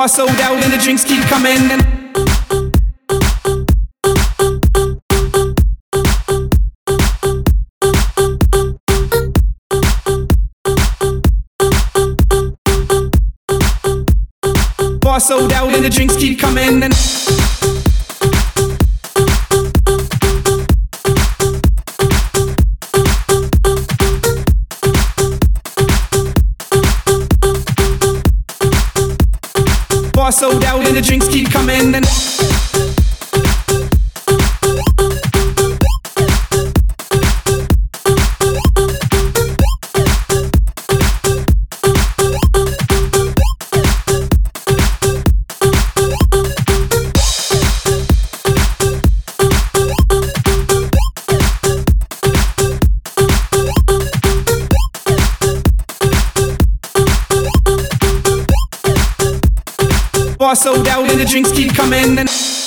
Bar sold out and the drinks keep coming. Bar sold out and the drinks keep coming. Bar sold out and the drinks keep coming. Bar sold out and the drinks keep coming.